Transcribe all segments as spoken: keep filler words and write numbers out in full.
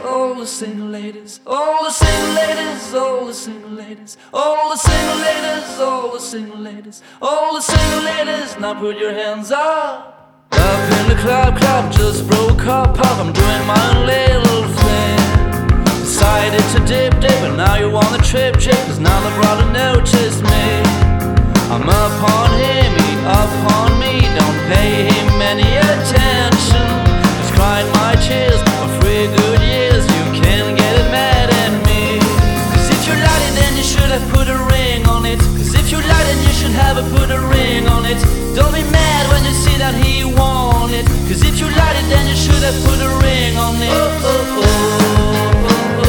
all the single ladies, all the single ladies, all the single ladies, all the single ladies, all the single ladies, all the single ladies, now put your hands up. Up in the club, club just broke up, up. I'm doing my own little thing. Decided to dip, dip, and now you want a trip, trip, cause now the brother noticed me. I'm up on him, he up on me, don't pay him any attention. Just cried my tears for three good years, you can't get it mad at me. Cause if you lied it, then you should have put a ring on it. Cause if you lied, then you should have put a ring on it. Don't be mad when you see that he won it. Cause if you lied it, then you should have put a ring on it. Oh, oh, oh.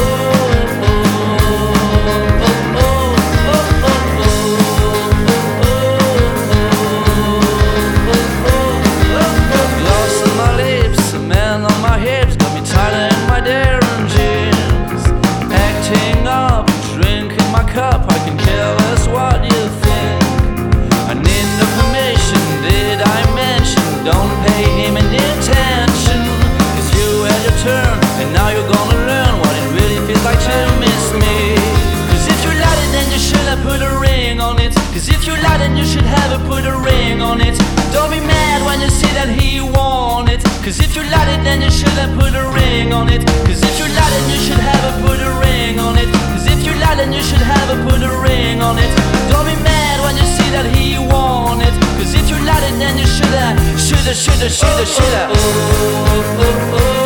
Cup, I can care less what you think. I need no permission, did I mention? Don't pay him any attention. Cause you had your turn, and now you're gonna learn what it really feels like to miss me. Cause if you lied it, then you should have put a ring on it. Cause if you lied, then you should have put a ring on it. Don't be mad when you see that he won it. Cause if you lied it, then you should have put a ring on it. Cause if you lied, then you should have put a ring on it. Cause if you lied, then you should have put a ring on it. Don't be mad when you see that he won it. Cause if you lied it, then you should have, shoulda, shoulda, shoulda, shoulda. Oh, oh, oh, oh.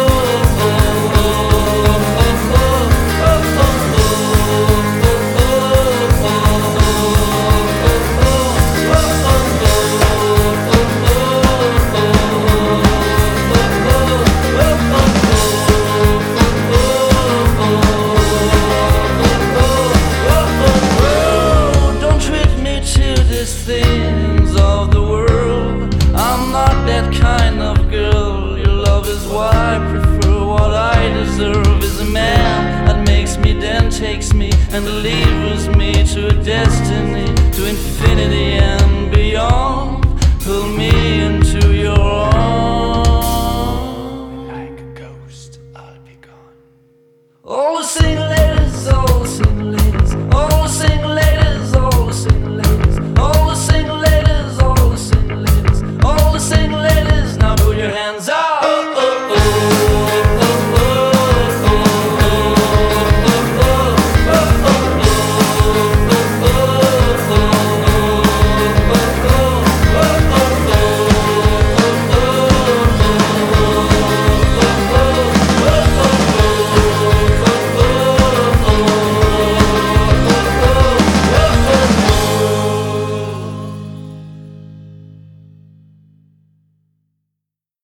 Things of the world, I'm not that kind of girl. Your love is what I prefer. What I deserve is a man that makes me, then takes me, and delivers me to a destiny, to infinity and beyond.